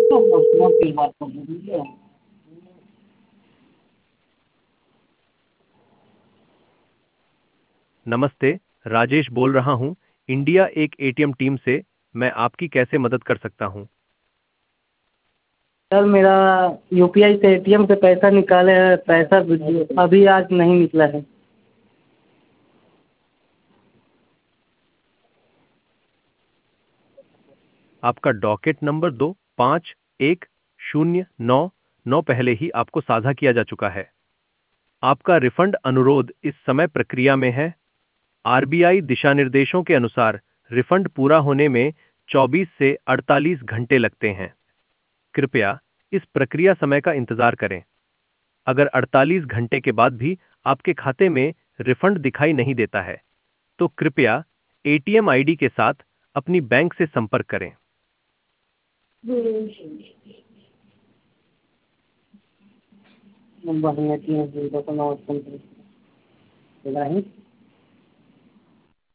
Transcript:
Customer की बात कर दीजिए। नमस्ते, राजेश बोल रहा हूँ, इंडिया एक एटीएम टीम से। मैं आपकी कैसे मदद कर सकता हूँ? सर मेरा यूपीआई से एटीएम से पैसा निकाले हैं, पैसा अभी आज नहीं निकला है। आपका डॉकेट नंबर 251099 पहले ही आपको साझा किया जा चुका है। आपका रिफंड अनुरोध इस समय प्रक्रिया में है। आरबीआई दिशा निर्देशों के अनुसार रिफंड पूरा होने में 24 से 48 घंटे लगते हैं। कृपया इस प्रक्रिया समय का इंतजार करें। अगर 48 घंटे के बाद भी आपके खाते में रिफंड दिखाई नहीं देता है, तो कृपया एटीएम आईडी के साथ अपनी बैंक से संपर्क करें। बढ़िया चीज़ है,